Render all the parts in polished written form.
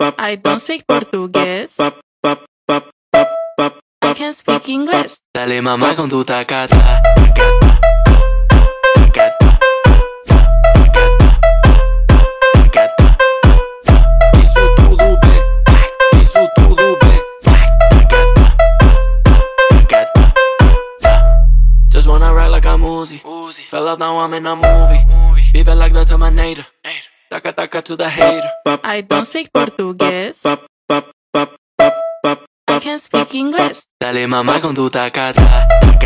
I don't speak portugués. I can speak English. Dale mamá con tu tacata. Isso tudo bem, isso tudo bem. Just wanna ride like I'm Uzi. Fell out, now I'm in a movie. Vive like the Terminator. Taca taca to the hater. I don't speak portugués. I can speak English. Dale mamá con tu tacata.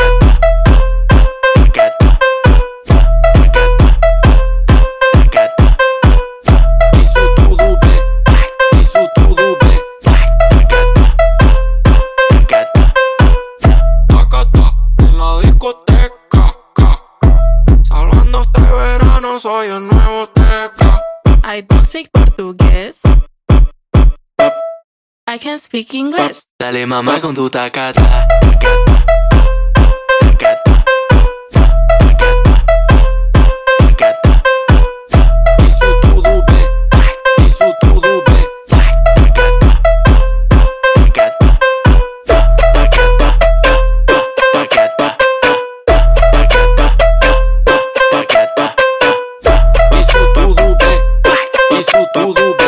Isso tudo bem, isso tudo bem. Tacata en la discoteca. Hablando este verano soy el nuevo teca. I don't speak portugués. I can speak English. Dale mamá con tu tacata. Isso tudo bem, isso tudo bem. Isso tudo bem, isso tudo bem.